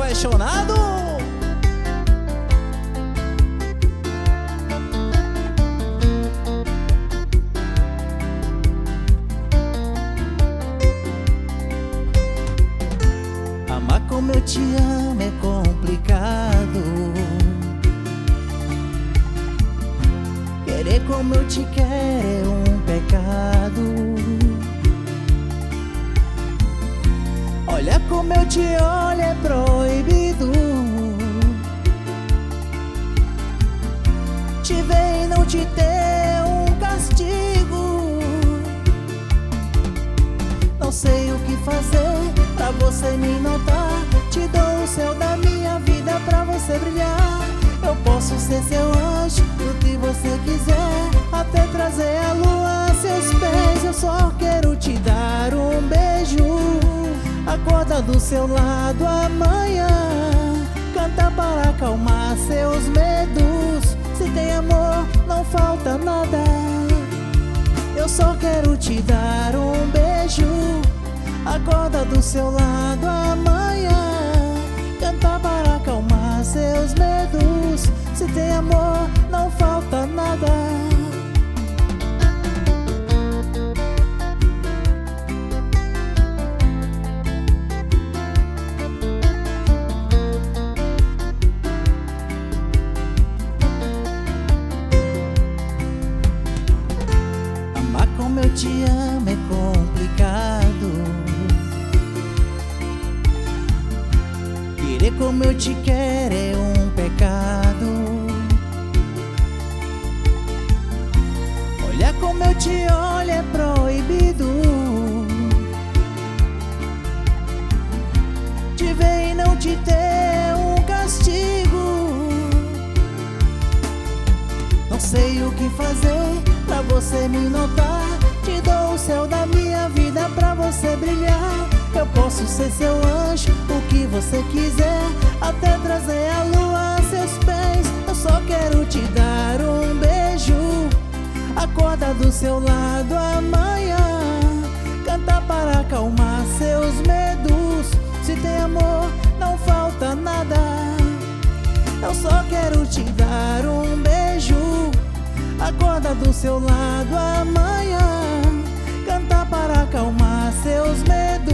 apaixonado. Amar como eu te amo é complicado. Querer como eu te quero é um pecado. Olha como eu te olho é proibido. Te ver e não te ter é um castigo. Não sei o que fazer pra você me notar. Te dou o céu da minha vida pra você brilhar. Eu posso ser seu anjo, o que você quiser, até trazer a lua a seus pés. Eu só quero te dar um beijo, acordar do seu lado amanhã, cantar para acalmar seus medos. Se tem amor, não falta nada. Eu só quero te dar um beijo, acordar do seu lado amanhã, cantar para acalmar seus medos. Se tem amor, não falta nada. Amar como eu te amo é complicado. Querer como eu te quero é um pecado. Olhar como eu te olho é proibido. Te ver e não te ter é um castigo. Não sei o que fazer pra você me notar. Te dou o céu da minha vida pra você brilhar. Eu posso ser seu anjo, o que você quiser, até trazer a lua a seus pés. Eu só quero te dar um beijo, acordar do seu lado amanhã, cantar para acalmar seus medos. Se tem amor, não falta nada. Eu só quero te dar um beijo, acordar do seu lado amanhã, cantar para acalmar seus medos.